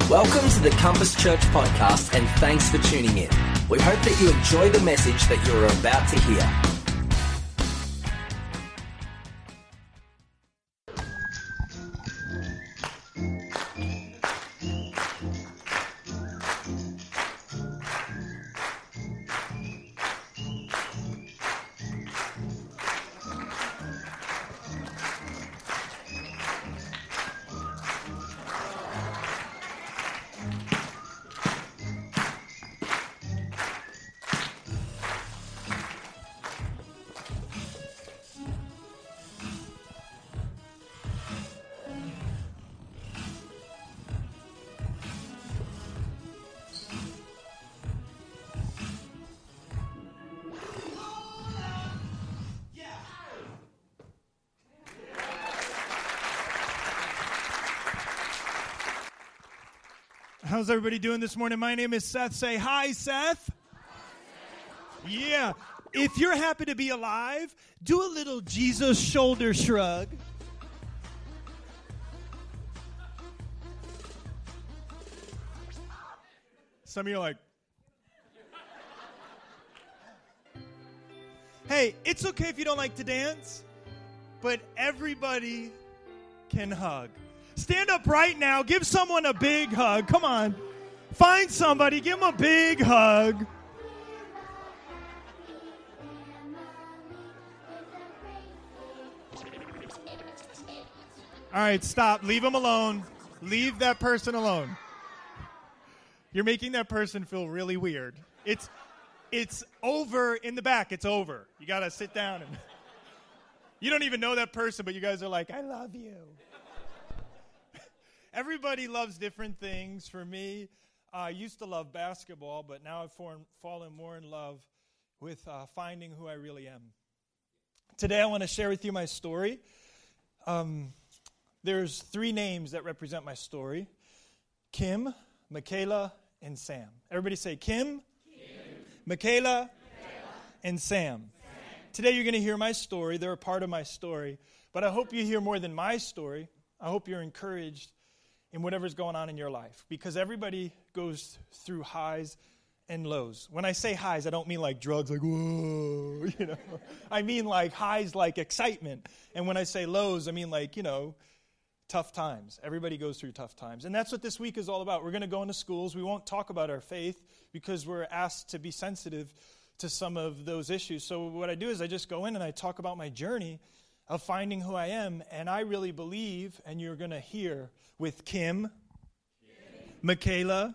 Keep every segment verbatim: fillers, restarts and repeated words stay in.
Welcome to the Compass Church podcast, and thanks for tuning in. We hope that you enjoy the message that you're about to hear. How's everybody doing this morning? My name is Seth. Say hi, Seth. Yeah. If you're happy to be alive, do a little Jesus shoulder shrug. Some of you are like, hey, it's okay if you don't like to dance, but everybody can hug. Stand up right now. Give someone a big hug. Come on. Find somebody. Give them a big hug. All right, stop. Leave them alone. Leave that person alone. You're making that person feel really weird. It's it's over in the back. It's over. You got to sit down. And you don't even know that person, but you guys are like, I love you. Everybody loves different things. For me, I used to love basketball, but now I've fallen, fallen more in love with uh, finding who I really am. Today I want to share with you my story. Um, there's three names that represent my story: Kim, Michaela, and Sam. Everybody say Kim, Kim. Michaela, Michaela, and Sam. Sam. Today you're going to hear my story. They're a part of my story. But I hope you hear more than my story. I hope you're encouraged in whatever's going on in your life, because everybody goes through highs and lows. When I say highs, I don't mean like drugs, like, whoa, you know. I mean like highs like excitement. And when I say lows, I mean like, you know, tough times. Everybody goes through tough times. And that's what this week is all about. We're going to go into schools. We won't talk about our faith because we're asked to be sensitive to some of those issues. So what I do is I just go in and I talk about my journey of finding who I am. And I really believe, and you're going to hear with Kim, Kim. Michaela, Michaela,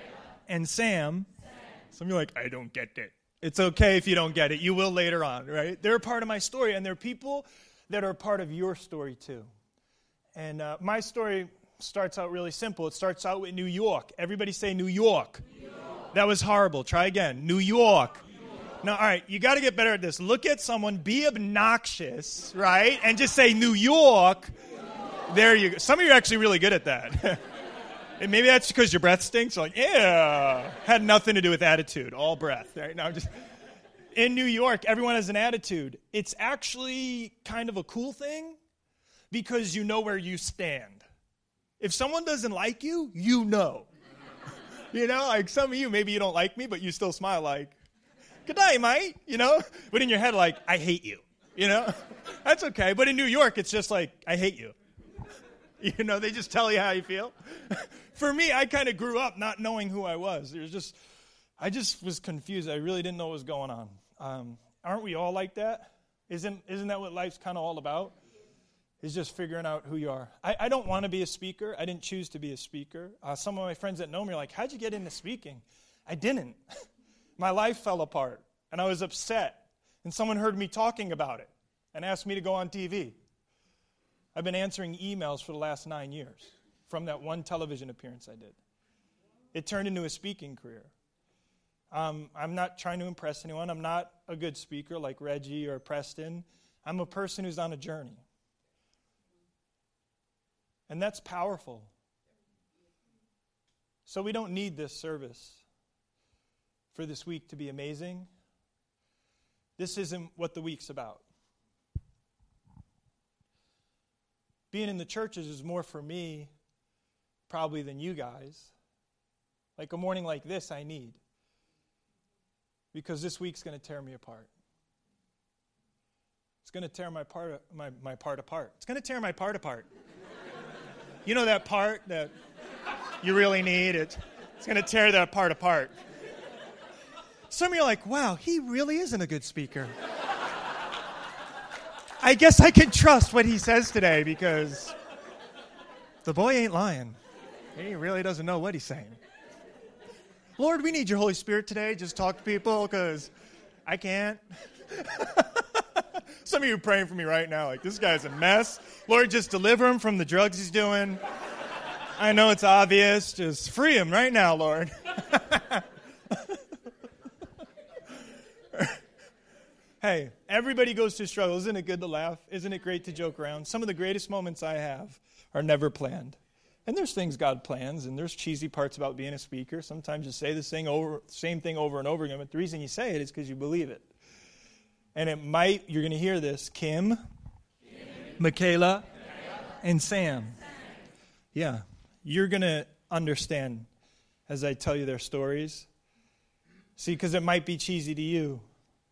and Sam. Sam. Some of you are like, I don't get it. It's okay if you don't get it. You will later on, right? They're a part of my story, and they're people that are a part of your story too. And uh, my story starts out really simple. It starts out with New York. Everybody say New York. New York. That was horrible. Try again. New York. Now, all right, you got to get better at this. Look at someone, be obnoxious, right? And just say, New York. There you go. Some of you are actually really good at that. And maybe that's because your breath stinks. You're like, yeah. Had nothing to do with attitude. All breath, right? Now, just in New York, everyone has an attitude. It's actually kind of a cool thing because you know where you stand. If someone doesn't like you, you know. You know, like some of you, maybe you don't like me, but you still smile like, good day, mate, you know? But in your head, like, I hate you, you know? That's okay. But in New York, it's just like, I hate you. You know, they just tell you how you feel. For me, I kind of grew up not knowing who I was. There's just, I just was confused. I really didn't know what was going on. Um, aren't we all like that? Isn't isn't that what life's kind of all about? Is just figuring out who you are. I, I don't want to be a speaker. I didn't choose to be a speaker. Uh, some of my friends that know me are like, how'd you get into speaking? I didn't. My life fell apart, and I was upset. And someone heard me talking about it and asked me to go on T V. I've been answering emails for the last nine years from that one television appearance I did. It turned into a speaking career. Um, I'm not trying to impress anyone. I'm not a good speaker like Reggie or Preston. I'm a person who's on a journey. And that's powerful. So we don't need this service for this week to be amazing. This isn't what the week's about. Being in the churches is more for me probably than you guys. Like a morning like this, I need. Because this week's going to tear me apart. It's going to tear my part, my, my part apart. It's going to tear my part apart. You know that part that you really need? It, it's going to tear that part apart. Some of you are like, wow, he really isn't a good speaker. I guess I can trust what he says today because the boy ain't lying. He really doesn't know what he's saying. Lord, we need your Holy Spirit today. Just talk to people because I can't. Some of you are praying for me right now like, this guy's a mess. Lord, just deliver him from the drugs he's doing. I know it's obvious. Just free him right now, Lord. Hey, everybody goes through struggle. Isn't it good to laugh? Isn't it great to joke around? Some of the greatest moments I have are never planned. And there's things God plans, and there's cheesy parts about being a speaker. Sometimes you say this thing over, same thing over and over again, but the reason you say it is because you believe it. And it might, you're going to hear this, Kim, Kim. Michaela, Michaela, and Sam. Sam. Yeah, you're going to understand as I tell you their stories. See, because it might be cheesy to you.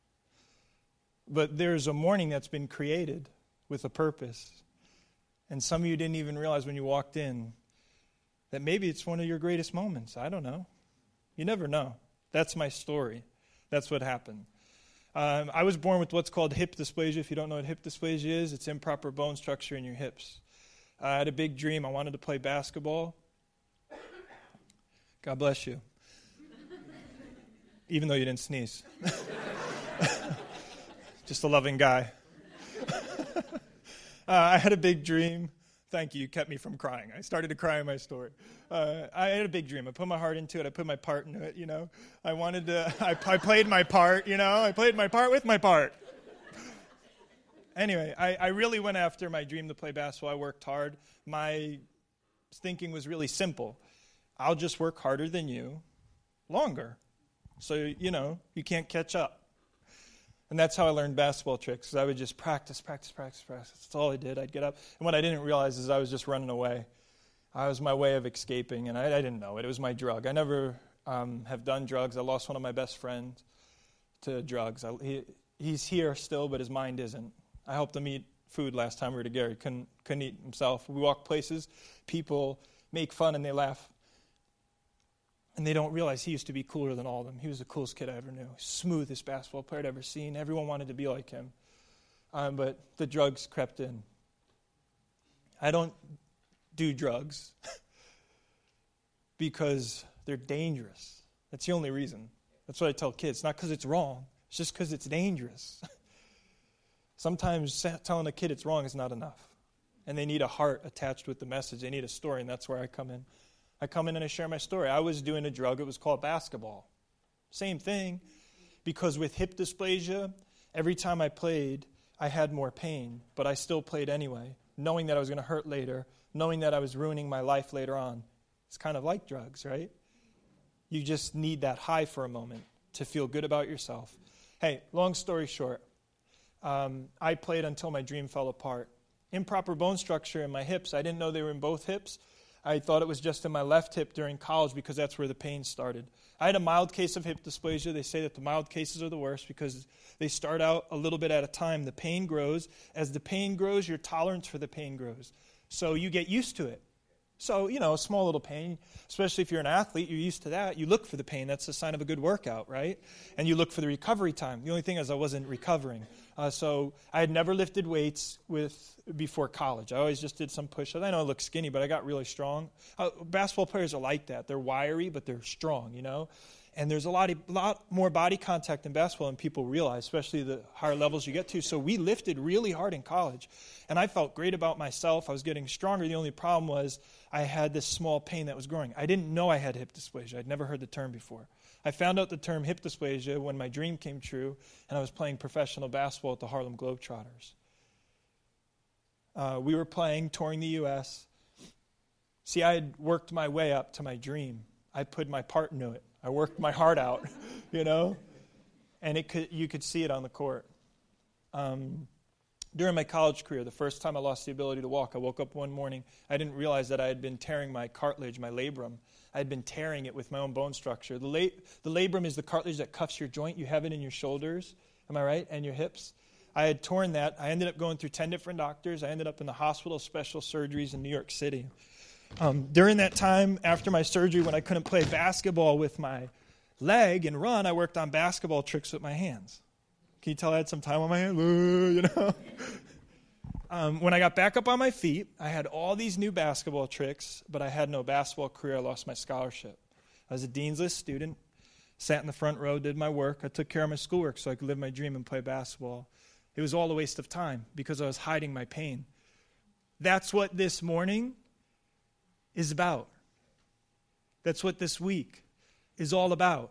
But there's a morning that's been created with a purpose. And some of you didn't even realize when you walked in that maybe it's one of your greatest moments. I don't know. You never know. That's my story. That's what happened. Um, I was born with what's called hip dysplasia. If you don't know what hip dysplasia is, it's improper bone structure in your hips. Uh, I had a big dream. I wanted to play basketball. God bless you. Even though you didn't sneeze. Just a loving guy. uh, I had a big dream. Thank you. You kept me from crying. I started to cry in my story. Uh, I had a big dream. I put my heart into it. I put my part into it, you know. I wanted to, I, I played my part, you know. I played my part with my part. Anyway, I, I really went after my dream to play basketball. I worked hard. My thinking was really simple. I'll just work harder than you longer. So, you know, you can't catch up. And that's how I learned basketball tricks. I would just practice, practice, practice, practice. That's all I did. I'd get up. And what I didn't realize is I was just running away. I was my way of escaping, and I, I didn't know it. It was my drug. I never um, have done drugs. I lost one of my best friends to drugs. I, he, he's here still, but his mind isn't. I helped him eat food last time we were together. He couldn't, couldn't eat himself. We walk places. People make fun, and they laugh. And they don't realize he used to be cooler than all of them. He was the coolest kid I ever knew. Smoothest basketball player I'd ever seen. Everyone wanted to be like him. Um, but the drugs crept in. I don't do drugs because they're dangerous. That's the only reason. That's what I tell kids. Not because it's wrong. It's just because it's dangerous. Sometimes telling a kid it's wrong is not enough. And they need a heart attached with the message. They need a story, and that's where I come in. I come in and I share my story. I was doing a drug. It was called basketball. Same thing. Because with hip dysplasia, every time I played, I had more pain. But I still played anyway, knowing that I was going to hurt later, knowing that I was ruining my life later on. It's kind of like drugs, right? You just need that high for a moment to feel good about yourself. Hey, long story short, um, I played until my dream fell apart. Improper bone structure in my hips. I didn't know they were in both hips. I thought it was just in my left hip during college because that's where the pain started. I had a mild case of hip dysplasia. They say that the mild cases are the worst because they start out a little bit at a time. The pain grows. As the pain grows, your tolerance for the pain grows. So you get used to it. So, you know, a small little pain, especially if you're an athlete, you're used to that. You look for the pain. That's a sign of a good workout, right? And you look for the recovery time. The only thing is I wasn't recovering. Uh, so I had never lifted weights with before college. I always just did some push-ups. I know I look skinny, but I got really strong. Uh, basketball players are like that. They're wiry, but they're strong, you know? And there's a lot, of, lot more body contact in basketball than people realize, especially the higher levels you get to. So we lifted really hard in college, and I felt great about myself. I was getting stronger. The only problem was I had this small pain that was growing. I didn't know I had hip dysplasia. I'd never heard the term before. I found out the term hip dysplasia when my dream came true, and I was playing professional basketball at the Harlem Globetrotters. Uh, we were playing, touring the U S See, I had worked my way up to my dream. I put my part into it. I worked my heart out, you know, and it could you could see it on the court. Um, During my college career, the first time I lost the ability to walk, I woke up one morning. I didn't realize that I had been tearing my cartilage, my labrum. I had been tearing it with my own bone structure. The, la- the labrum is the cartilage that cuffs your joint. You have it in your shoulders, am I right, and your hips. I had torn that. I ended up going through ten different doctors. I ended up in the hospital, special surgeries in New York City. Um, during that time, after my surgery, when I couldn't play basketball with my leg and run, I worked on basketball tricks with my hands. Can you tell I had some time on my hands? You know. um, when I got back up on my feet, I had all these new basketball tricks, but I had no basketball career. I lost my scholarship. I was a Dean's List student, sat in the front row, did my work. I took care of my schoolwork so I could live my dream and play basketball. It was all a waste of time because I was hiding my pain. That's what this morning is about. That's what this week is all about.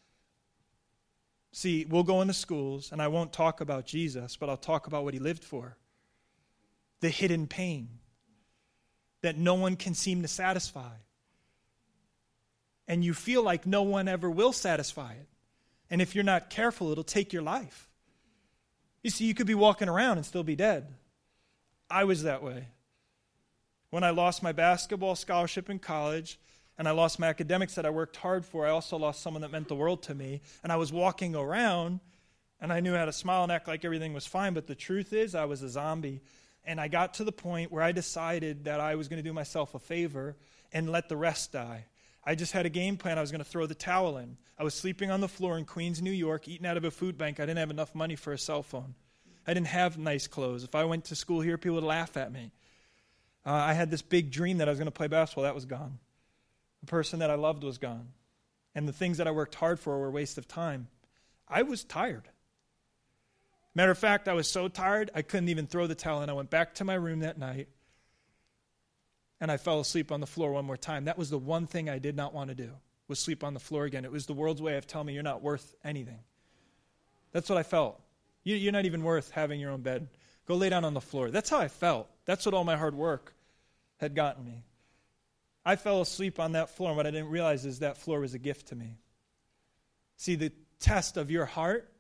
See, we'll go into schools, and I won't talk about Jesus, but I'll talk about what he lived for. The hidden pain that no one can seem to satisfy. And you feel like no one ever will satisfy it. And if you're not careful, it'll take your life. You see, you could be walking around and still be dead. I was that way. When I lost my basketball scholarship in college, and I lost my academics that I worked hard for, I also lost someone that meant the world to me. And I was walking around, and I knew how to smile and act like everything was fine, but the truth is I was a zombie. And I got to the point where I decided that I was going to do myself a favor and let the rest die. I just had a game plan. I was going to throw the towel in. I was sleeping on the floor in Queens, New York, eating out of a food bank. I didn't have enough money for a cell phone. I didn't have nice clothes. If I went to school here, people would laugh at me. Uh, I had this big dream that I was going to play basketball. That was gone. The person that I loved was gone. And the things that I worked hard for were a waste of time. I was tired. Matter of fact, I was so tired, I couldn't even throw the towel in. I went back to my room that night, and I fell asleep on the floor one more time. That was the one thing I did not want to do, was sleep on the floor again. It was the world's way of telling me you're not worth anything. That's what I felt. You, you're not even worth having your own bed. Go lay down on the floor. That's how I felt. That's what all my hard work had gotten me. I fell asleep on that floor, and what I didn't realize is that floor was a gift to me. See, the test of your heart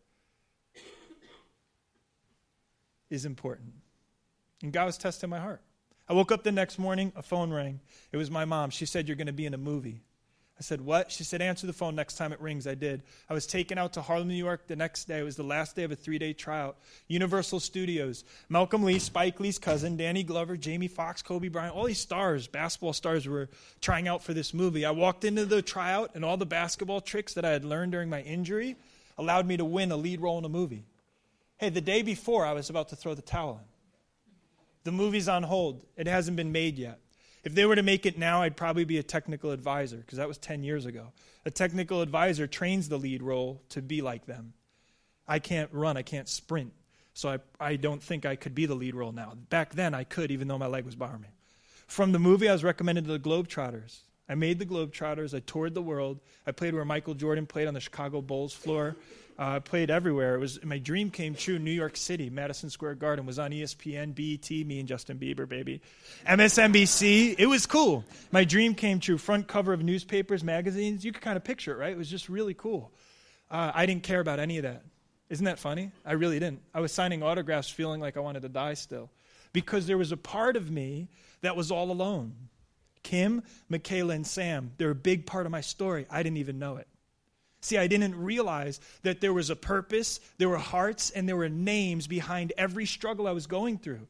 is important. And God was testing my heart. I woke up the next morning, a phone rang. It was my mom. She said, "You're going to be in a movie." I said, "What?" She said, "Answer the phone next time it rings." I did. I was taken out to Harlem, New York the next day. It was the last day of a three-day tryout. Universal Studios. Malcolm Lee, Spike Lee's cousin, Danny Glover, Jamie Foxx, Kobe Bryant, all these stars, basketball stars were trying out for this movie. I walked into the tryout, and all the basketball tricks that I had learned during my injury allowed me to win a lead role in a movie. Hey, the day before, I was about to throw the towel in. The movie's on hold. It hasn't been made yet. If they were to make it now, I'd probably be a technical advisor, because that was ten years ago. A technical advisor trains the lead role to be like them. I can't run. I can't sprint. So I, I don't think I could be the lead role now. Back then, I could, even though my leg was bothering me. From the movie, I was recommended to the Globetrotters. I made the Globetrotters. I toured the world. I played where Michael Jordan played on the Chicago Bulls floor. Uh, I played everywhere. It was my dream came true. New York City, Madison Square Garden, was on E S P N, B E T, me and Justin Bieber, baby. M S N B C, it was cool. My dream came true. Front cover of newspapers, magazines. You could kind of picture it, right? It was just really cool. Uh, I didn't care about any of that. Isn't that funny? I really didn't. I was signing autographs feeling like I wanted to die still, because there was a part of me that was all alone. Kim, Michaela, and Sam, they're a big part of my story. I didn't even know it. See, I didn't realize that there was a purpose, there were hearts, and there were names behind every struggle I was going through.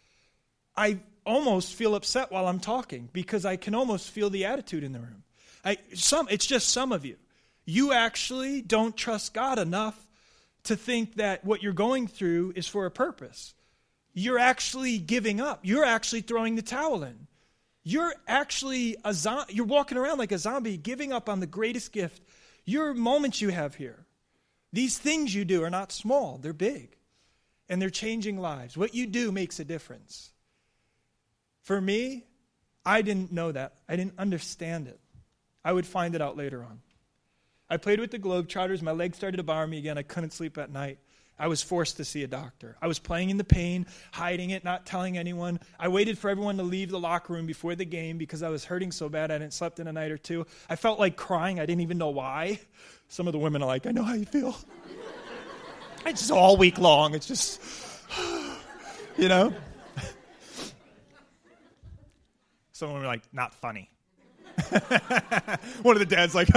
I almost feel upset while I'm talking because I can almost feel the attitude in the room. I, some, it's just some of you. You actually don't trust God enough to think that what you're going through is for a purpose. You're actually giving up. You're actually throwing the towel in. You're actually a zo- you're walking around like a zombie, giving up on the greatest gift. Your moments you have here, these things you do are not small, they're big. And they're changing lives. What you do makes a difference. For me, I didn't know that. I didn't understand it. I would find it out later on. I played with the Globetrotters. My legs started to bother me again. I couldn't sleep at night. I was forced to see a doctor. I was playing in the pain, hiding it, not telling anyone. I waited for everyone to leave the locker room before the game because I was hurting so bad I hadn't slept in a night or two. I felt like crying. I didn't even know why. Some of the women are like, "I know how you feel." It's just all week long. It's just, You know? Someone like, not funny. One of the dads like,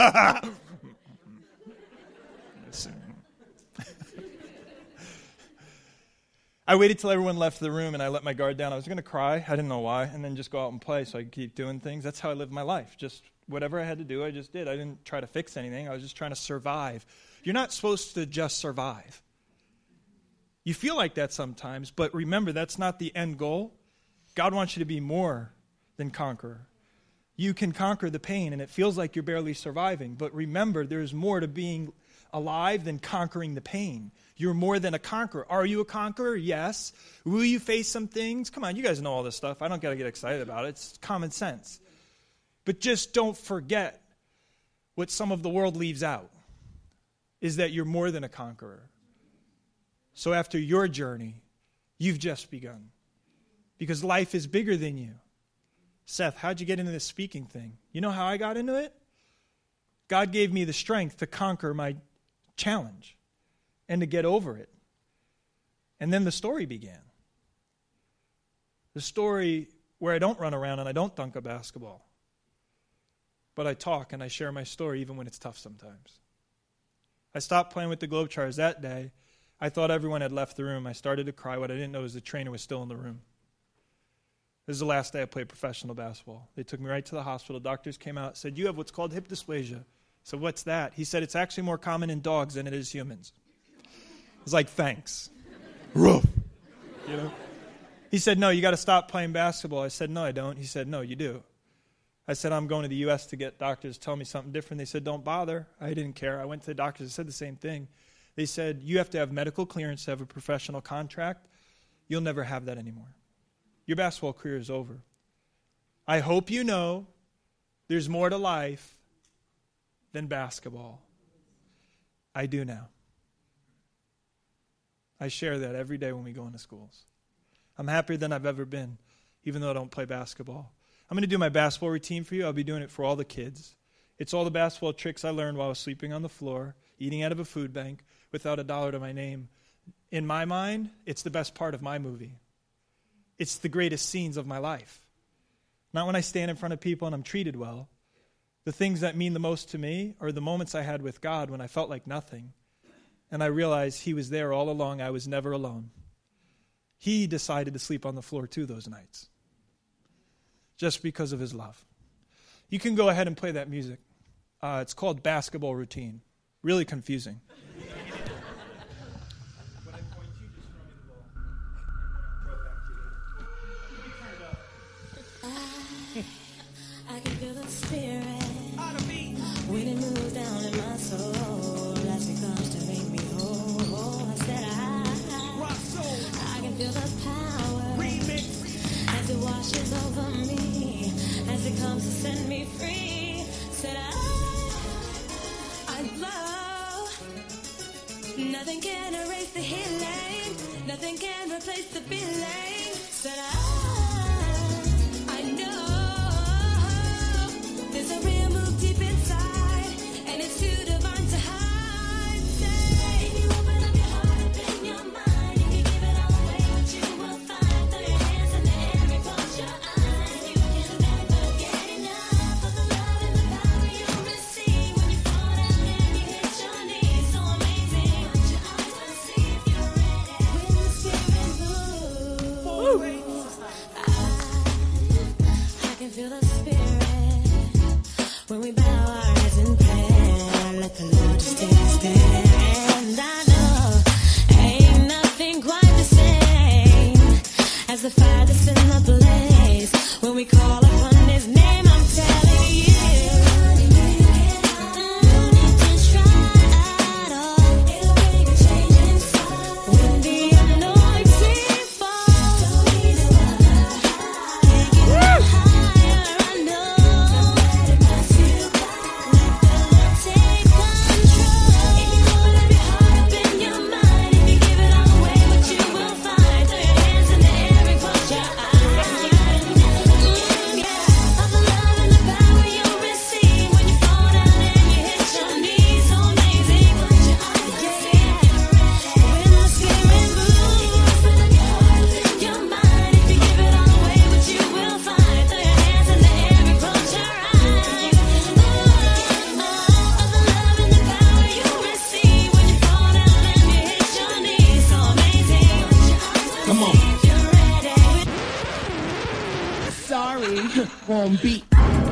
I waited till everyone left the room and I let my guard down. I was going to cry. I didn't know why. And then just go out and play so I could keep doing things. That's how I lived my life. Just whatever I had to do, I just did. I didn't try to fix anything. I was just trying to survive. You're not supposed to just survive. You feel like that sometimes, but remember, that's not the end goal. God wants you to be more than conqueror. You can conquer the pain, and it feels like you're barely surviving. But remember, there's more to being alive than conquering the pain. You're more than a conqueror. Are you a conqueror? Yes. Will you face some things? Come on, you guys know all this stuff. I don't got to get excited about it. It's common sense. But just don't forget what some of the world leaves out, is that you're more than a conqueror. So after your journey, you've just begun. Because life is bigger than you. Seth, how'd you get into this speaking thing? You know how I got into it? God gave me the strength to conquer my challenge and to get over it. And then the story began. The story where I don't run around and I don't dunk a basketball. But I talk and I share my story even when it's tough sometimes. I stopped playing with the Globetrotters that day. I thought everyone had left the room. I started to cry. What I didn't know was the trainer was still in the room. This is the last day I played professional basketball. They took me right to the hospital. Doctors came out and said, you have what's called hip dysplasia. So what's that? He said, it's actually more common in dogs than it is humans. I was like, thanks. Roof. You know? He said, no, you got to stop playing basketball. I said, no, I don't. He said, no, you do. I said, I'm going to the U S to get doctors to tell me something different. They said, don't bother. I didn't care. I went to the doctors and said the same thing. They said, you have to have medical clearance to have a professional contract. You'll never have that anymore. Your basketball career is over. I hope you know there's more to life than basketball. I do now. I share that every day when we go into schools. I'm happier than I've ever been, even though I don't play basketball. I'm going to do my basketball routine for you. I'll be doing it for all the kids. It's all the basketball tricks I learned while I was sleeping on the floor, eating out of a food bank, without a dollar to my name. In my mind, it's the best part of my movie. It's the greatest scenes of my life. Not when I stand in front of people and I'm treated well. The things that mean the most to me are the moments I had with God when I felt like nothing. And I realized He was there all along. I was never alone. He decided to sleep on the floor too those nights. Just because of His love. You can go ahead and play that music. Uh, it's called Basketball Routine. Really confusing. When I point you, just throw me the ball. And throw it back to you. Let me turn it up. I, I can feel the spirit when it moves down in my soul as it comes to make me whole. I said I, I can feel the power as it washes over me, as it comes to set me free. Said I, I love. Nothing can erase the healing. Nothing can replace the feeling. Said I, I know. There's a real move deep inside, and it's too divine to hide. Say, if you open up your heart, open your mind, if you give it all away, what you will find. Throw your hands in the air and close your eyes. You can never get enough of the love and the power you receive when you fall down and you hit your knees. So amazing, watch your eyes and see if you're ready. When the spirit moves, on beat.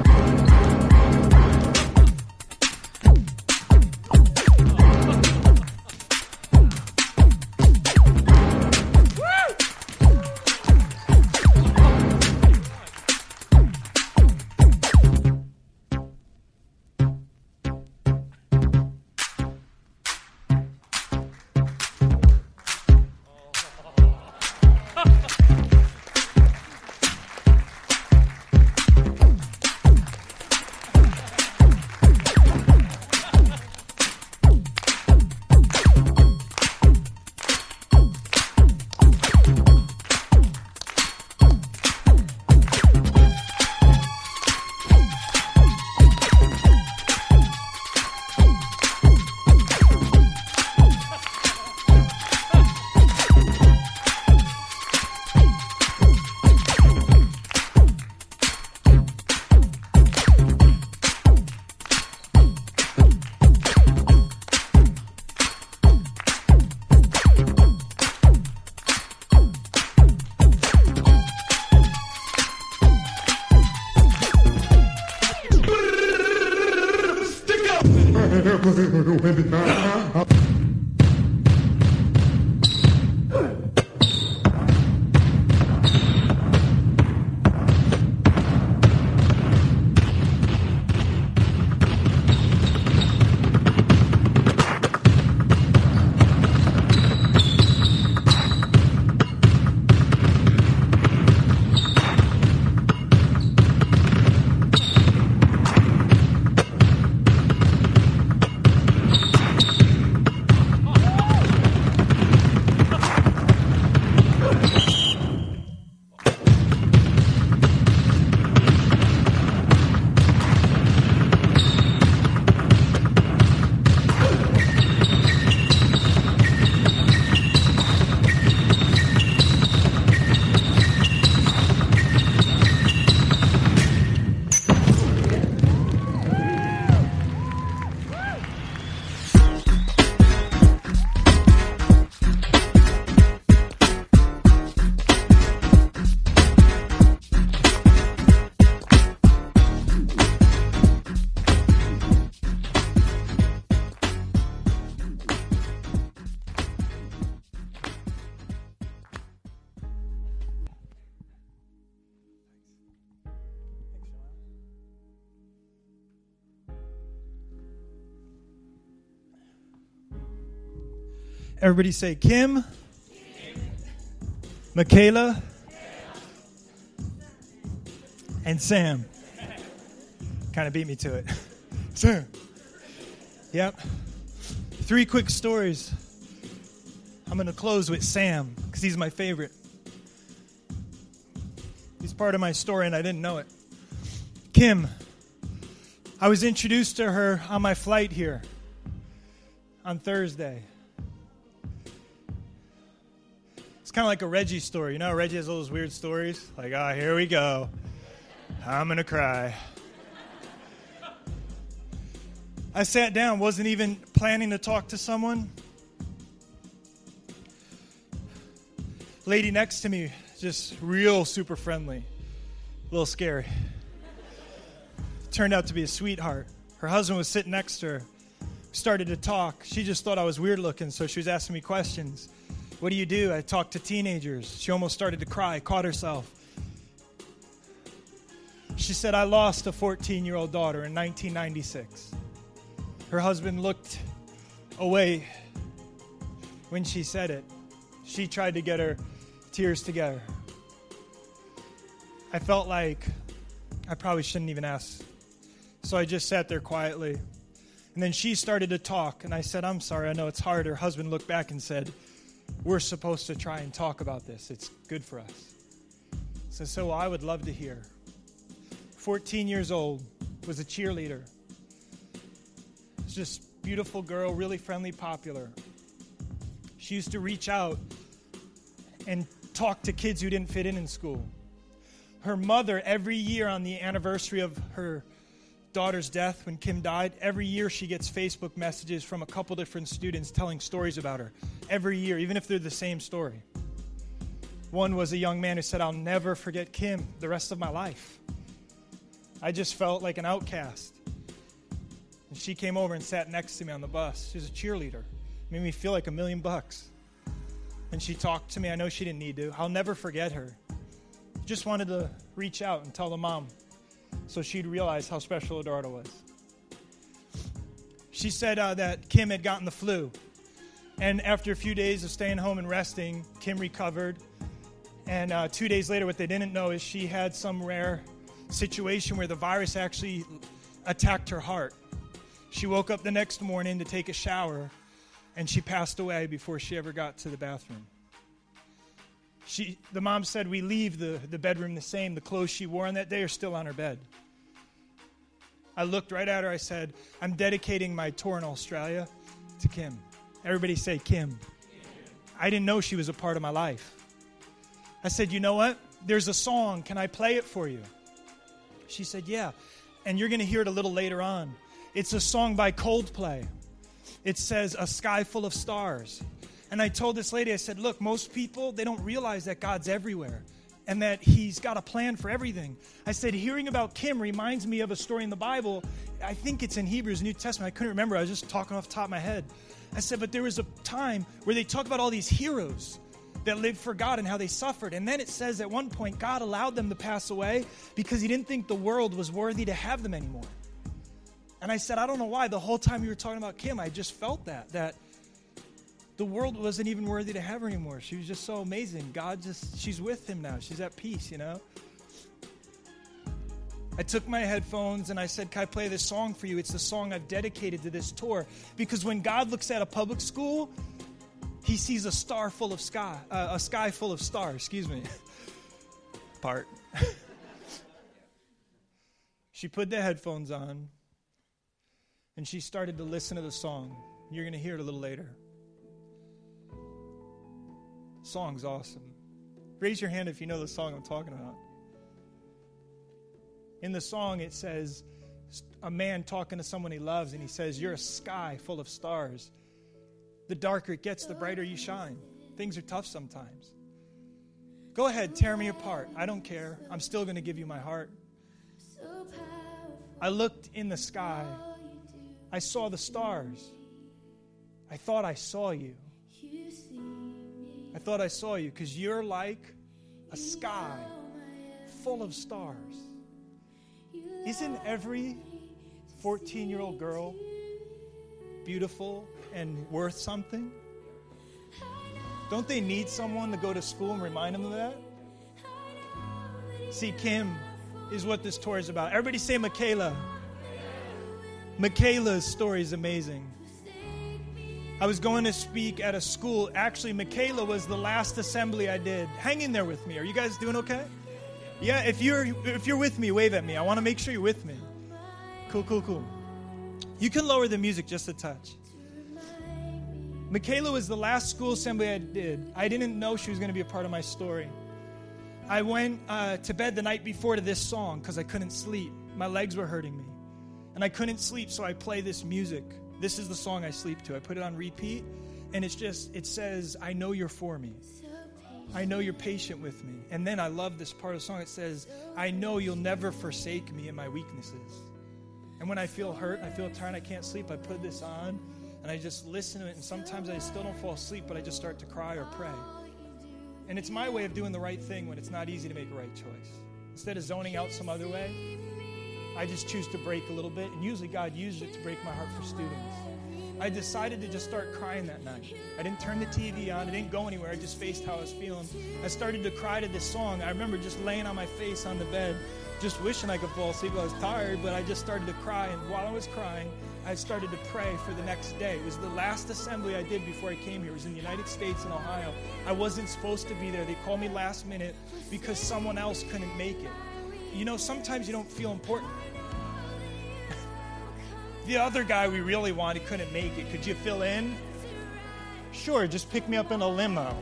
Everybody say Kim, Michaela, and Sam. Kind of beat me to it. Sam. Yep. Three quick stories. I'm going to close with Sam because he's my favorite. He's part of my story and I didn't know it. Kim. I was introduced to her on my flight here on Thursday. It's kind of like a Reggie story. You know, Reggie has all those weird stories. Like, ah, oh, here we go. I'm going to cry. I sat down, wasn't even planning to talk to someone. Lady next to me, just real super friendly. A little scary. Turned out to be a sweetheart. Her husband was sitting next to her. We started to talk. She just thought I was weird looking, so she was asking me questions. What do you do? I talk to teenagers. She almost started to cry, caught herself. She said, I lost a fourteen-year-old daughter in nineteen ninety-six. Her husband looked away when she said it. She tried to get her tears together. I felt like I probably shouldn't even ask. So I just sat there quietly. And then she started to talk, and I said, I'm sorry, I know it's hard. Her husband looked back and said, we're supposed to try and talk about this. It's good for us. So, so I would love to hear. fourteen years old, was a cheerleader. Was just beautiful girl, really friendly, popular. She used to reach out and talk to kids who didn't fit in in school. Her mother, every year on the anniversary of her daughter's death, when Kim died, every year she gets Facebook messages from a couple different students telling stories about her. Every year, even if they're the same story. One was a young man who said, I'll never forget Kim the rest of my life. I just felt like an outcast. And she came over and sat next to me on the bus. She was a cheerleader. Made me feel like a million bucks. And she talked to me. I know she didn't need to. I'll never forget her. Just wanted to reach out and tell the mom so she'd realize how special her daughter was. She said uh, that Kim had gotten the flu. And after a few days of staying home and resting, Kim recovered. And uh, two days later, what they didn't know is she had some rare situation where the virus actually attacked her heart. She woke up the next morning to take a shower, and she passed away before she ever got to the bathroom. She, the mom said, we leave the, the bedroom the same. The clothes she wore on that day are still on her bed. I looked right at her. I said, I'm dedicating my tour in Australia to Kim. Everybody say Kim. Kim. I didn't know she was a part of my life. I said, you know what? There's a song. Can I play it for you? She said, yeah. And you're going to hear it a little later on. It's a song by Coldplay. It says, A Sky Full of Stars. And I told this lady, I said, look, most people, they don't realize that God's everywhere and that he's got a plan for everything. I said, hearing about Kim reminds me of a story in the Bible. I think it's in Hebrews, New Testament. I couldn't remember. I was just talking off the top of my head. I said, but there was a time where they talk about all these heroes that lived for God and how they suffered. And then it says at one point, God allowed them to pass away because he didn't think the world was worthy to have them anymore. And I said, I don't know why. The whole time you were talking about Kim, I just felt that, that the world wasn't even worthy to have her anymore. She was just so amazing. God just, she's with him now. She's at peace, you know. I took my headphones and I said, can I play this song for you? It's the song I've dedicated to this tour. Because when God looks at a public school, he sees a star full of sky, uh, a sky full of stars, excuse me. Part. She put the headphones on and she started to listen to the song. You're going to hear it a little later. The song's awesome. Raise your hand if you know the song I'm talking about. In the song, it says a man talking to someone he loves, and he says, you're a sky full of stars. The darker it gets, the brighter you shine. Things are tough sometimes. Go ahead, tear me apart. I don't care. I'm still going to give you my heart. I looked in the sky. I saw the stars. I thought I saw you. I thought I saw you because you're like a sky full of stars. Isn't every fourteen-year-old girl beautiful and worth something? Don't they need someone to go to school and remind them of that? See, Kim is what this tour is about. Everybody say Michaela. Michaela's story is amazing. I was going to speak at a school. Actually, Michaela was the last assembly I did. Hang in there with me. Are you guys doing okay? Yeah, if you're if you're with me, wave at me. I want to make sure you're with me. Cool, cool, cool. You can lower the music just a touch. Michaela was the last school assembly I did. I didn't know she was going to be a part of my story. I went uh, to bed the night before to this song because I couldn't sleep. My legs were hurting me. And I couldn't sleep, so I play this music. This is the song I sleep to. I put it on repeat, and it's just, it says, I know you're for me. I know you're patient with me. And then I love this part of the song. It says, I know you'll never forsake me in my weaknesses. And when I feel hurt, I feel tired, I can't sleep, I put this on, and I just listen to it. And sometimes I still don't fall asleep, but I just start to cry or pray. And it's my way of doing the right thing when it's not easy to make a right choice. Instead of zoning out some other way, I just choose to break a little bit. And usually God uses it to break my heart for students. I decided to just start crying that night. I didn't turn the T V on. I didn't go anywhere. I just faced how I was feeling. I started to cry to this song. I remember just laying on my face on the bed, just wishing I could fall asleep. I was tired, but I just started to cry. And while I was crying, I started to pray for the next day. It was the last assembly I did before I came here. It was in the United States in Ohio. I wasn't supposed to be there. They called me last minute because someone else couldn't make it. You know, sometimes you don't feel important. The other guy we really wanted couldn't make it. Could you fill in? Sure, just pick me up in a limo.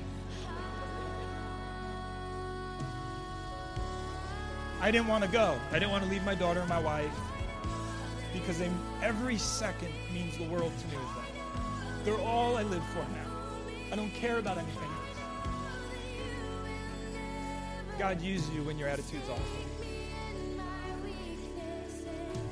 I didn't want to go. I didn't want to leave my daughter and my wife because they, every second means the world to me with them. They're all I live for now. I don't care about anything else. God uses you when your attitude's awful.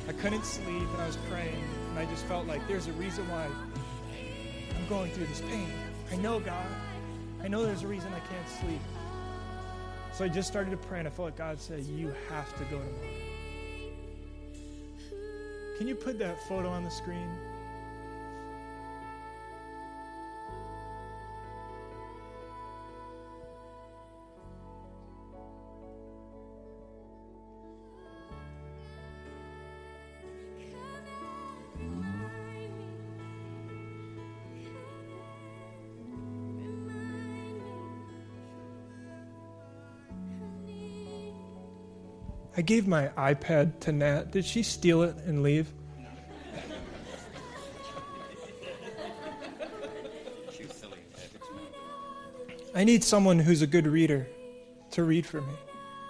I couldn't sleep, and I was praying, and I just felt like there's a reason why I'm going through this pain. I know, God. I know there's a reason I can't sleep. So I just started to pray, and I felt like God said, you have to go tomorrow. Can you put that photo on the screen? I gave my iPad to Nat. Did she steal it and leave? I need someone who's a good reader to read for me.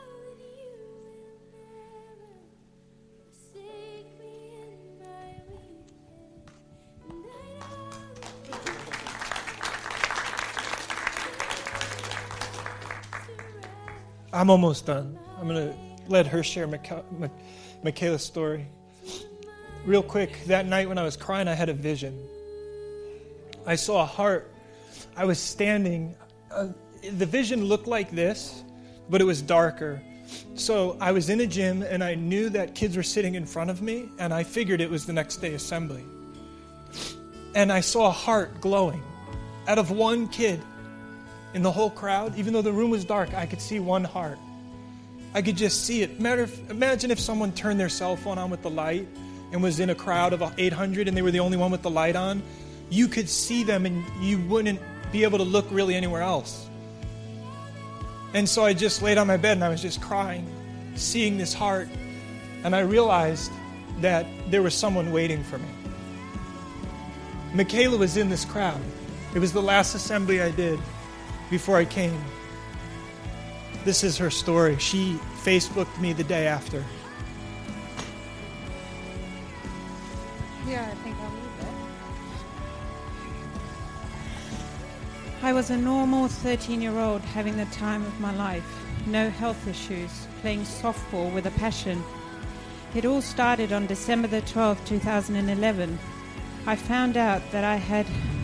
I'm almost done. I'm going to let her share Micha- Mi- Michaela's story. Real quick, that night when I was crying, I had a vision. I saw a heart. I was standing. Uh, the vision looked like this, but it was darker. So I was in a gym, and I knew that kids were sitting in front of me, and I figured it was the next day assembly. And I saw a heart glowing out of one kid in the whole crowd. Even though the room was dark, I could see one heart. I could just see it. Matter if, imagine if someone turned their cell phone on with the light and was in a crowd of eight hundred and they were the only one with the light on. You could see them and you wouldn't be able to look really anywhere else. And so I just laid on my bed and I was just crying, seeing this heart. And I realized that there was someone waiting for me. Michaela was in this crowd. It was the last assembly I did before I came. This is her story. She Facebooked me the day after. Yeah, I think I'll leave it. I was a normal thirteen-year-old having the time of my life. No health issues, playing softball with a passion. It all started on December the twelfth, two thousand eleven. I found out that I had...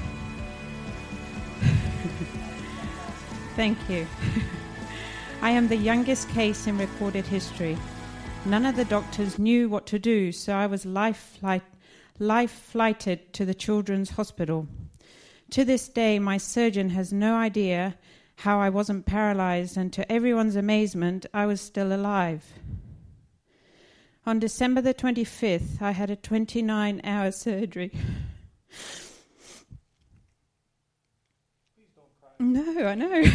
Thank you. I am the youngest case in recorded history. None of the doctors knew what to do, so I was life flight, life flighted to the Children's Hospital. To this day, my surgeon has no idea how I wasn't paralyzed, and to everyone's amazement, I was still alive. On December the twenty-fifth, I had a twenty-nine hour surgery. No, I know.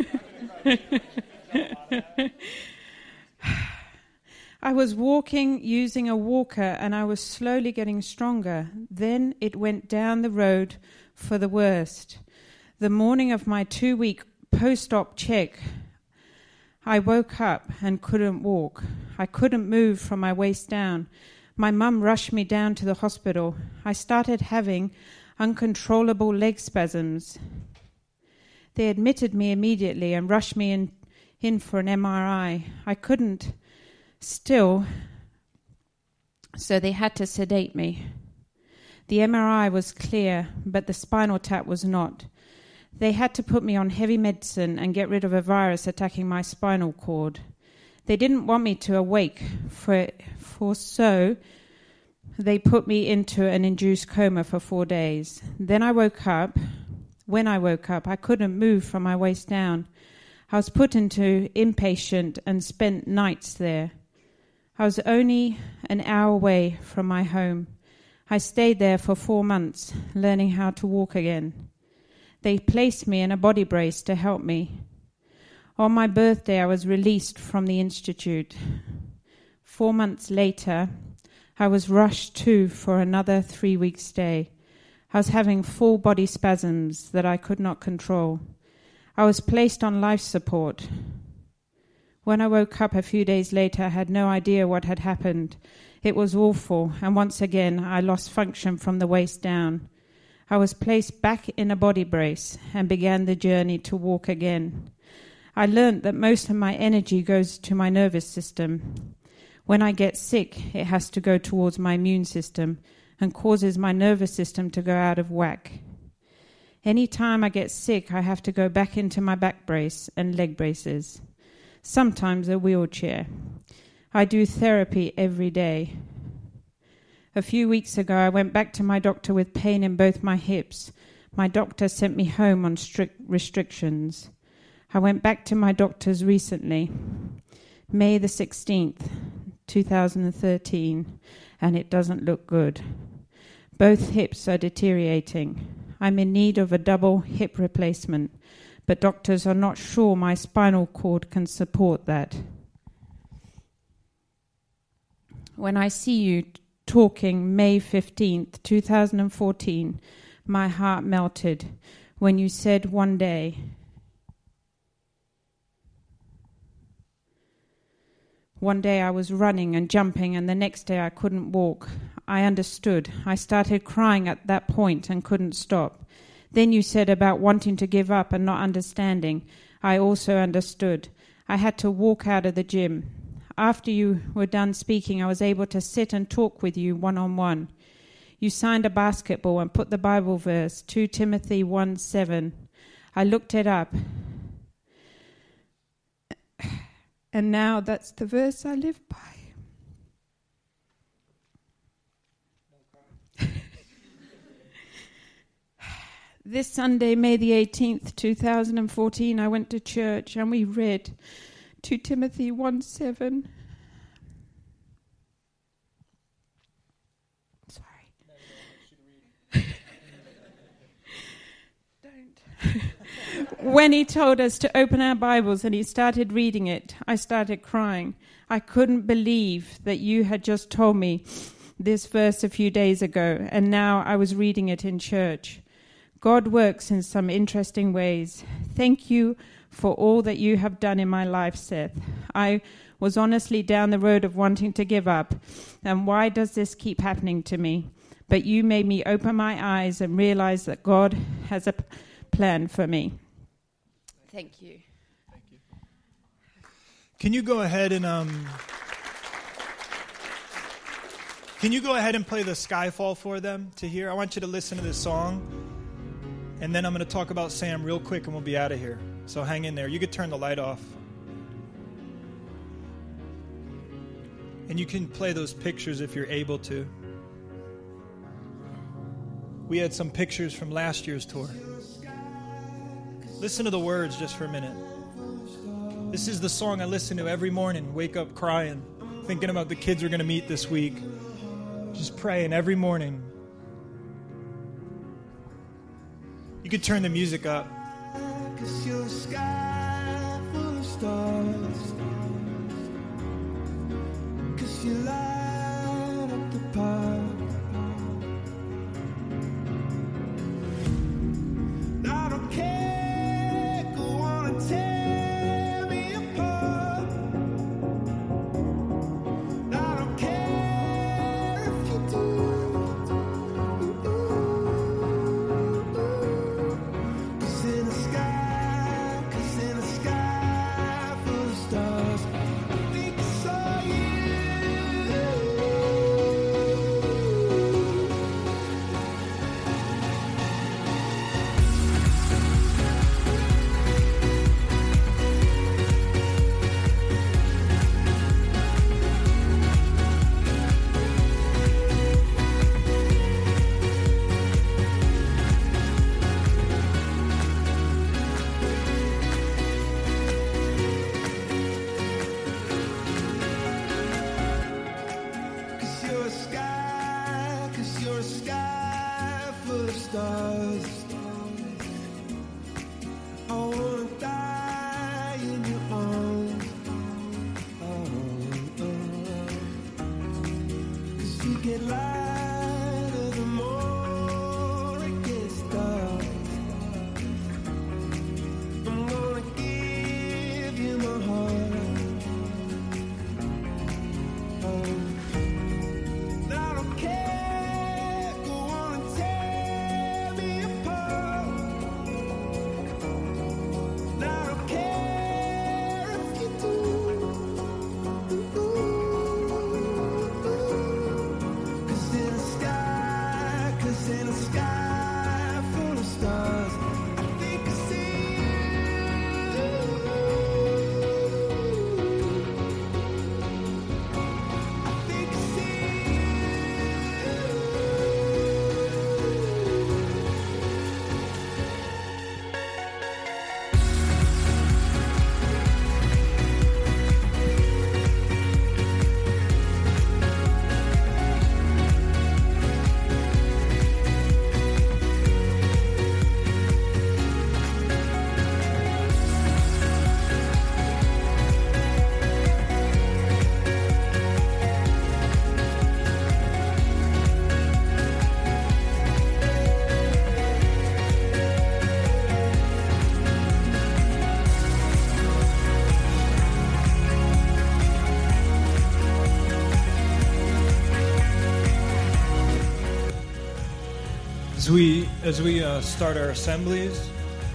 I was walking using a walker and I was slowly getting stronger. Then it went down the road for the worst. The morning of my two-week post-op check, I woke up and couldn't walk. I couldn't move from my waist down. My mum rushed me down to the hospital. I started having uncontrollable leg spasms. They admitted me immediately and rushed me in, in for an M R I. I couldn't still, so they had to sedate me. The M R I was clear, but the spinal tap was not. They had to put me on heavy medicine and get rid of a virus attacking my spinal cord. They didn't want me to awake, for, for so they put me into an induced coma for four days. Then I woke up. When I woke up, I couldn't move from my waist down. I was put into inpatient and spent nights there. I was only an hour away from my home. I stayed there for four months, learning how to walk again. They placed me in a body brace to help me. On my birthday, I was released from the institute. Four months later, I was rushed to for another three-week stay. I was having full body spasms that I could not control. I was placed on life support. When I woke up a few days later, I had no idea what had happened. It was awful, and once again, I lost function from the waist down. I was placed back in a body brace and began the journey to walk again. I learned that most of my energy goes to my nervous system. When I get sick, it has to go towards my immune system and causes my nervous system to go out of whack. Any time I get sick, I have to go back into my back brace and leg braces, sometimes a wheelchair. I do therapy every day. A few weeks ago, I went back to my doctor with pain in both my hips. My doctor sent me home on strict restrictions. I went back to my doctor's recently, May the sixteenth, two thousand thirteen, and it doesn't look good. Both hips are deteriorating. I'm in need of a double hip replacement, but doctors are not sure my spinal cord can support that. When I see you t- talking May fifteenth, two thousand fourteen, my heart melted when you said one day, One day I was running and jumping, and the next day I couldn't walk. I understood. I started crying at that point and couldn't stop. Then you said about wanting to give up and not understanding. I also understood. I had to walk out of the gym. After you were done speaking, I was able to sit and talk with you one-on-one. You signed a basketball and put the Bible verse, two Timothy one seven. I looked it up. And now that's the verse I live by. This Sunday, May the eighteenth, two thousand fourteen, I went to church and we read two Timothy one seven. Sorry. Don't. When he told us to open our Bibles and he started reading it, I started crying. I couldn't believe that you had just told me this verse a few days ago, and now I was reading it in church. God works in some interesting ways. Thank you for all that you have done in my life, Seth. I was honestly down the road of wanting to give up, and why does this keep happening to me? But you made me open my eyes and realize that God has a p- plan for me. Thank you. Thank you. Can you go ahead and um Can you go ahead and play the Skyfall for them to hear? I want you to listen to this song. And then I'm going to talk about Sam real quick and we'll be out of here. So hang in there. You could turn the light off. And you can play those pictures if you're able to. We had some pictures from last year's tour. Listen to the words just for a minute. This is the song I listen to every morning. Wake up crying, thinking about the kids we're going to meet this week. Just praying every morning. You could turn the music up. 'Cause you're a sky full of stars. 'Cause you light up the park. I don't care, go on and tear me apart. I don't care if you do. Cause in the sky, cause in the sky full of stars, I think I saw you. Cause you're a sky, cause you're a sky full of stars. I wanna die in your arms. Oh, oh. Cause you get lighter the more it gets dark. I'm gonna give you my heart. Oh. I don't care, go on and tear me apart. I don't care if you do. As we as we uh, start our assemblies,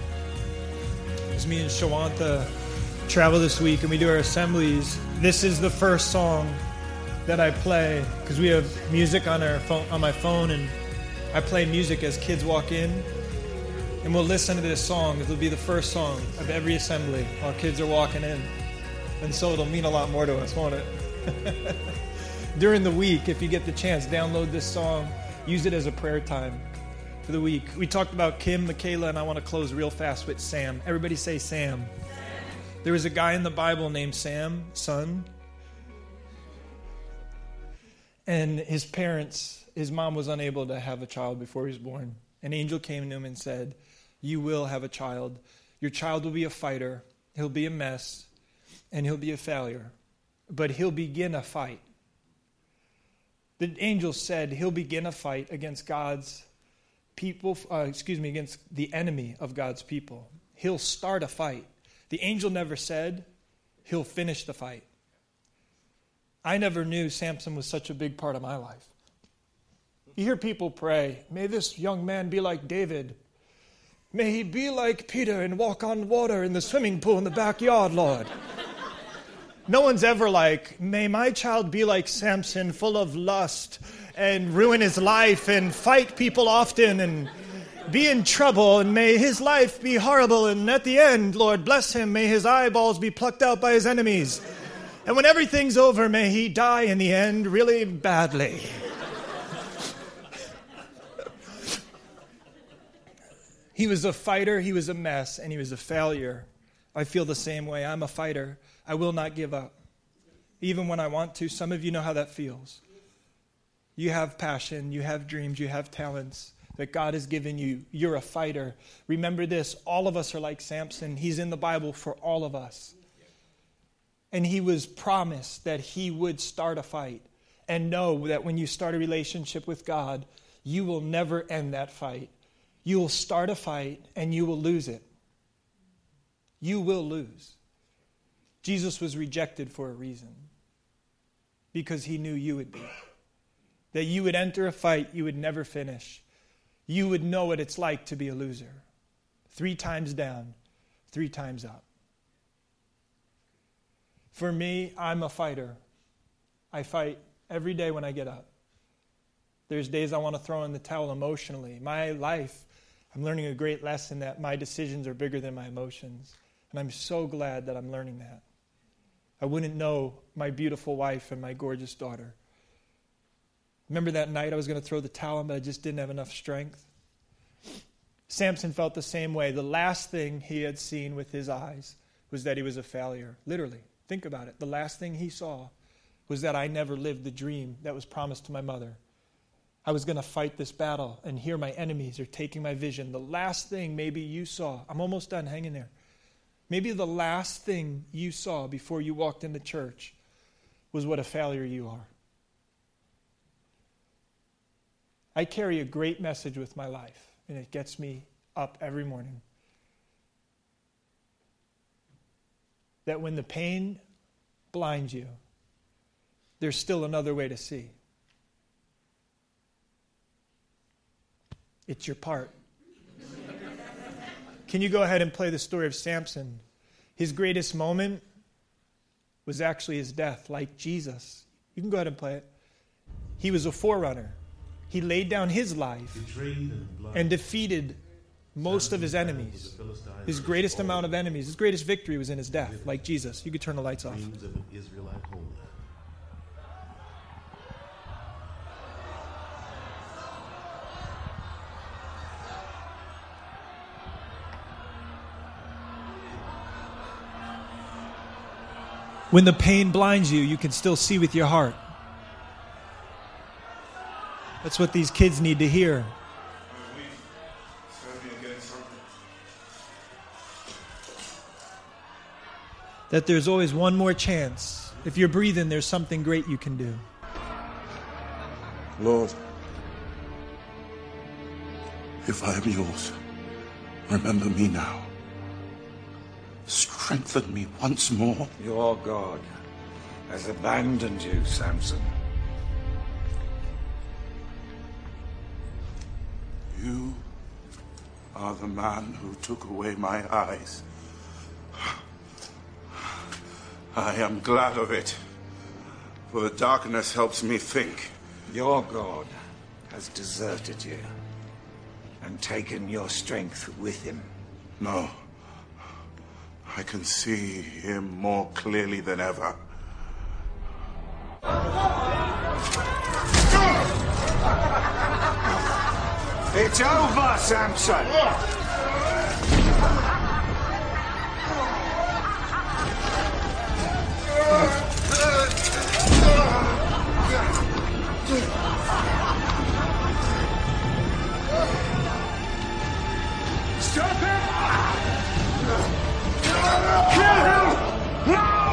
as me and Shawantha travel this week and we do our assemblies, this is the first song that I play because we have music on our phone, on my phone, and I play music as kids walk in, and we'll listen to this song. It'll be the first song of every assembly while kids are walking in, and so it'll mean a lot more to us, won't it? During the week, if you get the chance, download this song, use it as a prayer time for the week. We talked about Kim, Michaela, and I want to close real fast with Sam. Everybody say Sam. Sam. There was a guy in the Bible named Sam, son. And his parents, his mom was unable to have a child before he was born. An angel came to him and said, you will have a child. Your child will be a fighter. He'll be a mess. And he'll be a failure. But he'll begin a fight. The angel said he'll begin a fight against God's people, uh, excuse me, against the enemy of God's people. He'll start a fight. The angel never said he'll finish the fight. I never knew Samson was such a big part of my life. You hear people pray, may this young man be like David. May he be like Peter and walk on water in the swimming pool in the backyard, Lord. No one's ever like, may my child be like Samson, full of lust and ruin his life and fight people often and be in trouble, and may his life be horrible, and at the end, Lord, bless him, may his eyeballs be plucked out by his enemies. And when everything's over, may he die in the end really badly. He was a fighter, he was a mess, and he was a failure. I feel the same way. I'm a fighter. I will not give up. Even when I want to. Some of you know how that feels. You have passion, you have dreams, you have talents that God has given you. You're a fighter. Remember this, all of us are like Samson. He's in the Bible for all of us. And he was promised that he would start a fight. And know that when you start a relationship with God, you will never end that fight. You will start a fight and you will lose it. You will lose. Jesus was rejected for a reason. Because he knew you would be. That you would enter a fight you would never finish. You would know what it's like to be a loser. Three times down, three times up. For me, I'm a fighter. I fight every day when I get up. There's days I want to throw in the towel emotionally. My life, I'm learning a great lesson that my decisions are bigger than my emotions. And I'm so glad that I'm learning that. I wouldn't know my beautiful wife and my gorgeous daughter. Remember that night I was going to throw the towel in, but I just didn't have enough strength? Samson felt the same way. The last thing he had seen with his eyes was that he was a failure. Literally. Think about it. The last thing he saw was that I never lived the dream that was promised to my mother. I was going to fight this battle, and here my enemies are taking my vision. The last thing maybe you saw, I'm almost done, hang in there. Maybe the last thing you saw before you walked into church was what a failure you are. I carry a great message with my life, and it gets me up every morning. That when the pain blinds you, there's still another way to see. It's your part. Can you go ahead and play the story of Samson? His greatest moment was actually his death, like Jesus. You can go ahead and play it. He was a forerunner. He laid down his life and defeated most of his enemies. His greatest amount of enemies, his greatest victory was in his death, like Jesus. You could turn the lights off. When the pain blinds you, you can still see with your heart. That's what these kids need to hear. That there's always one more chance. If you're breathing, there's something great you can do. Lord, if I am yours, remember me now. Strengthen me once more. Your God has abandoned you, Samson. You are the man who took away my eyes. I am glad of it, for the darkness helps me think. Your God has deserted you and taken your strength with him. No, I can see him more clearly than ever. It's over, Samson! Stop him! Kill him! Now!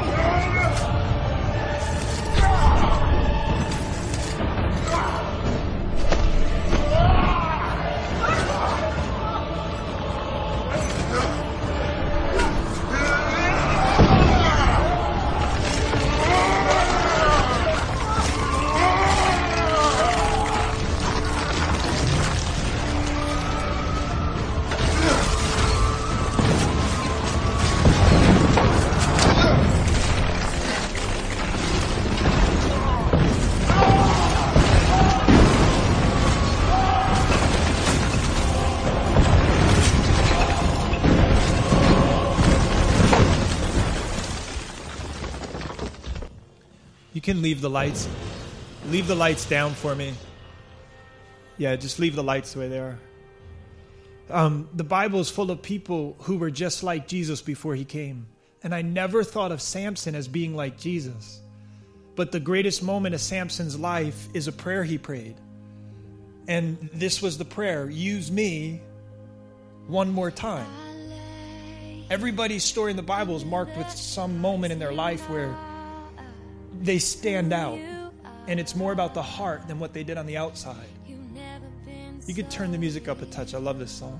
You can leave the lights. Leave the lights down for me. Yeah, just leave the lights the way they are. Um, the Bible is full of people who were just like Jesus before he came. And I never thought of Samson as being like Jesus. But the greatest moment of Samson's life is a prayer he prayed. And this was the prayer: use me one more time. Everybody's story in the Bible is marked with some moment in their life where they stand out. And it's more about the heart than what they did on the outside. You could turn the music up a touch. I love this song.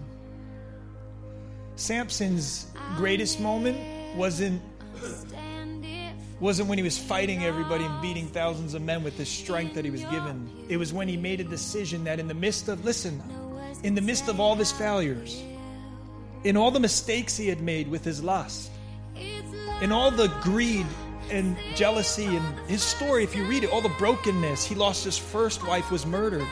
Samson's greatest moment wasn't, wasn't when he was fighting everybody and beating thousands of men with the strength that he was given. It was when he made a decision that in the midst of, listen, in the midst of all of his failures, in all the mistakes he had made with his lust, in all the greed and jealousy and his story, if you read it, all the brokenness, he lost his first wife, was murdered.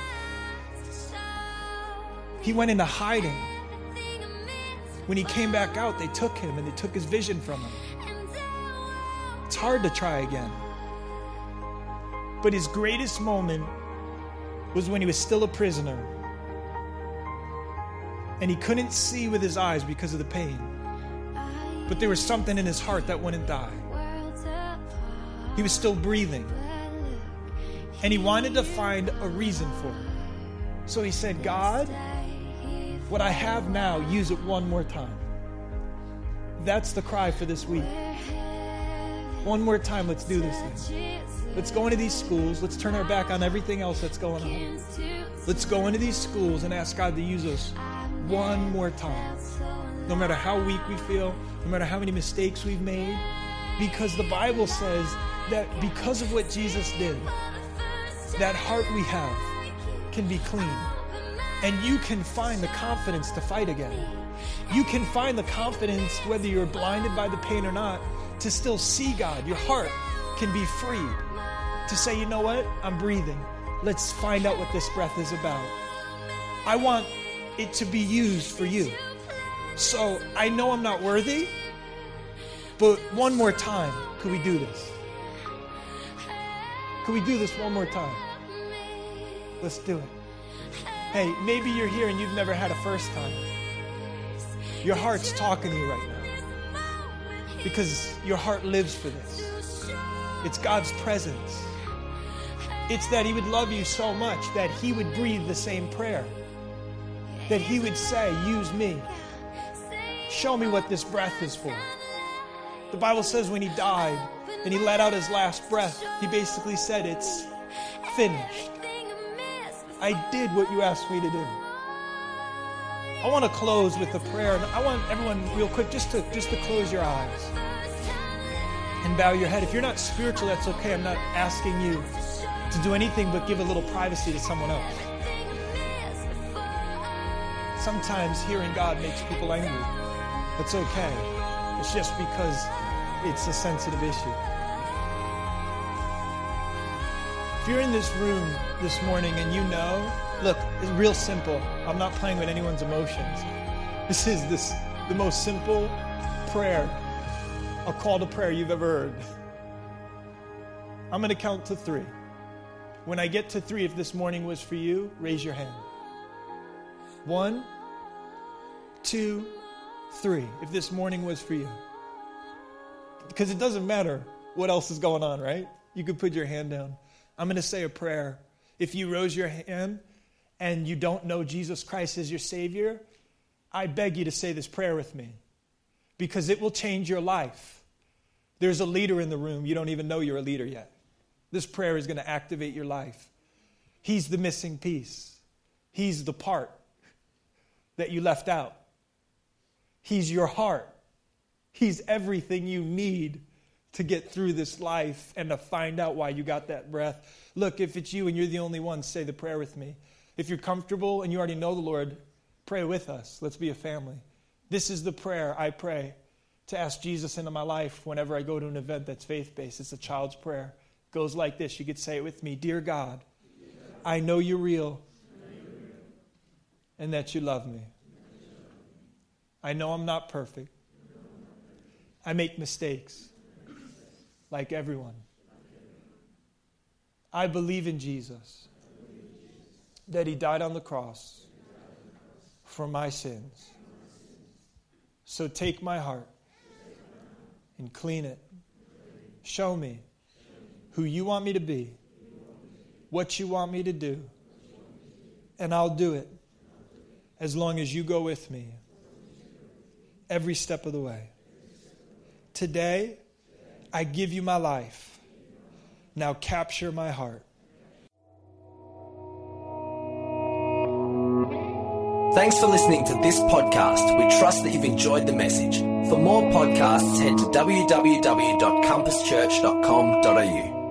He went into hiding. When he came back out, they took him and they took his vision from him. It's hard to try again. But his greatest moment was when he was still a prisoner. And he couldn't see with his eyes because of the pain. But there was something in his heart that wouldn't die. He was still breathing. And he wanted to find a reason for it. So he said, God, what I have now, use it one more time. That's the cry for this week. One more time, let's do this thing. Let's go into these schools. Let's turn our back on everything else that's going on. Let's go into these schools and ask God to use us one more time. No matter how weak we feel, no matter how many mistakes we've made. Because the Bible says that because of what Jesus did, that heart we have can be clean. And you can find the confidence to fight again. You can find the confidence, whether you're blinded by the pain or not, to still see God. Your heart can be freed to say, you know what? I'm breathing. Let's find out what this breath is about. I want it to be used for you. So I know I'm not worthy, but one more time, could we do this? Could we do this one more time? Let's do it. Hey, maybe you're here and you've never had a first time. Your heart's talking to you right now because your heart lives for this. It's God's presence. It's that He would love you so much that He would breathe the same prayer. That He would say, use me. Show me what this breath is for. The Bible says when He died and He let out His last breath, He basically said, it's finished. I did what you asked me to do. I want to close with a prayer. And I want everyone real quick just to just to close your eyes and bow your head. If you're not spiritual, that's okay. I'm not asking you to do anything but give a little privacy to someone else. Sometimes hearing God makes people angry. That's okay. It's just because it's a sensitive issue. If you're in this room this morning and you know, look, it's real simple. I'm not playing with anyone's emotions. This is this the most simple prayer, a call to prayer you've ever heard. I'm going to count to three. When I get to three, if this morning was for you, raise your hand. One, two, three. If this morning was for you. Because it doesn't matter what else is going on, right? You could put your hand down. I'm going to say a prayer. If you rose your hand and you don't know Jesus Christ as your Savior, I beg you to say this prayer with me. Because it will change your life. There's a leader in the room. You don't even know you're a leader yet. This prayer is going to activate your life. He's the missing piece. He's the part that you left out. He's your heart. He's everything you need to get through this life and to find out why you got that breath. Look, if it's you and you're the only one, say the prayer with me. If you're comfortable and you already know the Lord, pray with us. Let's be a family. This is the prayer I pray to ask Jesus into my life whenever I go to an event that's faith-based. It's a child's prayer. It goes like this. You could say it with me. Dear God, I know you're real and that you love me. I know I'm not perfect. I make mistakes like everyone. I believe in Jesus, that he died on the cross for my sins. So take my heart and clean it. Show me who you want me to be, what you want me to do, and I'll do it as long as you go with me every step of the way. Today, I give you my life. Now capture my heart. Thanks for listening to this podcast. We trust that you've enjoyed the message. For more podcasts, head to w w w dot compass church dot com dot a u.